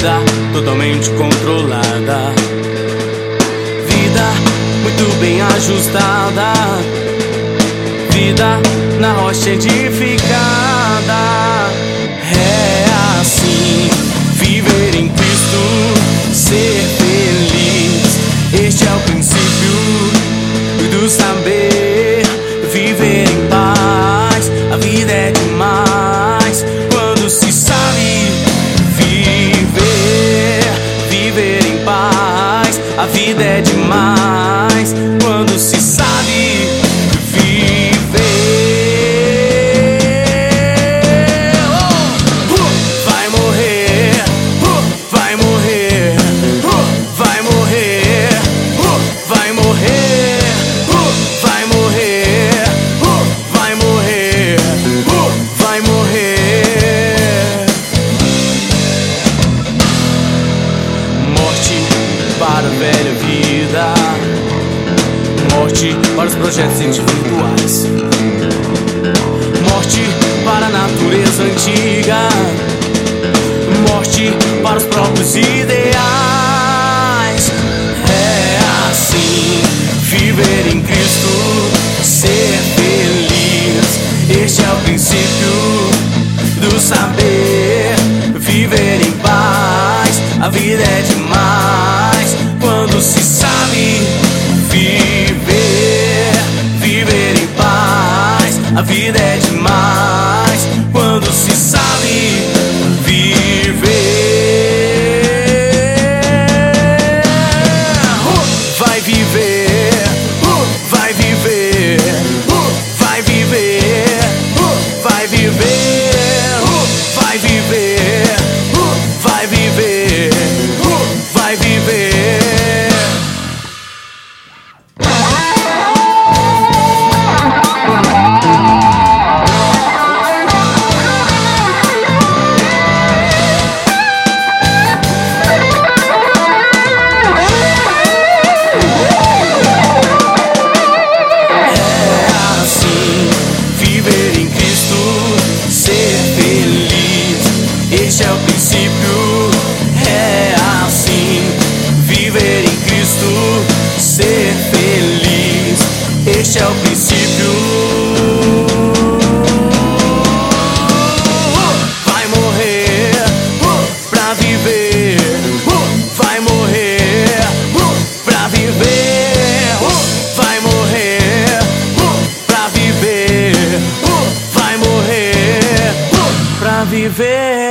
vida totalmente controlada, vida muito bem ajustada, vida na rocha edificada. É assim, viver em Cristo, ser feliz. Este é o princípio do saber. Viver em paz, a vida é demais quando se sabe viver. Viver em paz, a vida é demais quando se sabe viver. Vai morrer, vai morrer, vai morrer, vai morrer, vai morrer, vai morrer, vai morrer. Morte para a velha vida, morte para os projetos individuais, morte para a natureza antiga, morte para os próprios ideais. É assim, viver em Cristo, ser feliz. Este é o princípio do saber. Viver em paz, a vida é demais quando se sabe viver. Viver em paz, a vida é demais quando se sabe viver. Vai viver, vai viver, vai viver, vai viver, vai viver, vai viver, vai viver. Este é o princípio, é assim, viver em Cristo, ser feliz. Este é o princípio. Vai morrer pra viver, vai morrer pra viver, vai morrer pra viver, vai morrer pra viver.